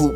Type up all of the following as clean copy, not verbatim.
Hoop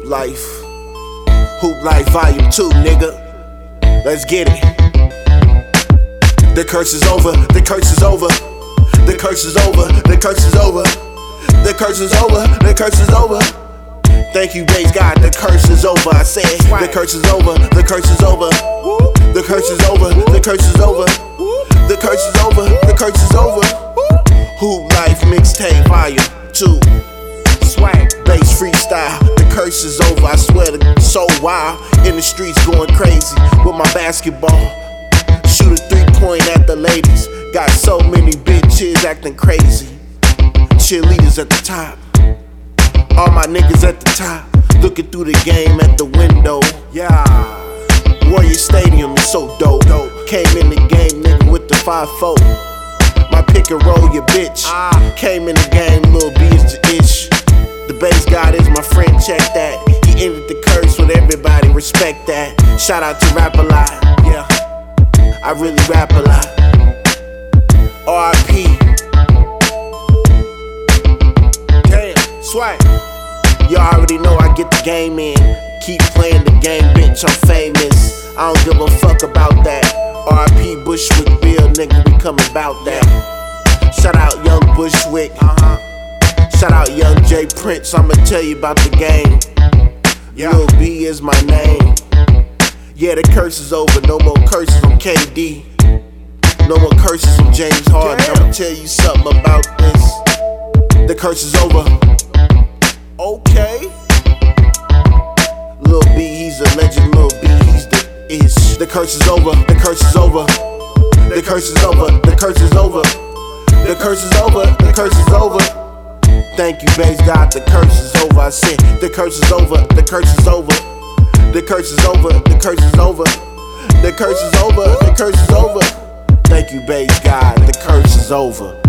Life Volume 2, nigga. Let's get it. The curse is over, the curse is over. The curse is over, the curse is over. The curse is over, the curse is over. Thank you, praise God, the curse is over. I said, the curse is over, the curse is over. The curse is over, the curse is over. The curse is over, the curse is over. Hoop Life Mixtape Volume 2. Swag, bass freestyle. The curse is over, I swear to so wild. In the streets going crazy with my basketball. Shoot a 3-point at the ladies. Got so many bitches acting crazy. Cheerleaders at the top. All my niggas at the top. Looking through the game at the window. Yeah. Warrior Stadium is so dope. Came in the game, nigga, with the 5-4. My pick and roll, your bitch. Came in the game, Lil B is the ish. The bass god is my friend, check that. He ended the curse with everybody, respect that. Shout out to Rap a Lot, yeah. I really rap a lot. R.I.P. Damn, swag. You already know I get the game in. Keep playing the game, bitch, I'm famous. I don't give a fuck about that. R.I.P. Bushwick Bill, nigga, we come about that. Shout out Young Bushwick. Shout out Young J Prince, I'ma tell you about the game. Lil B is my name. Yeah, the curse is over, no more curses on KD. No more curses on James Harden. I'ma tell you something about this. The curse is over. Okay. Lil B, he's a legend, Lil B, he's the ish. The curse is over, the curse is over. The curse is over, the curse is over. The curse is over, the curse is over. Thank you, bass God, the curse is over. I said, the curse is over, the curse is over. The curse is over, the curse is over. The curse is over, the curse is over. Thank you, bass God, the curse is over.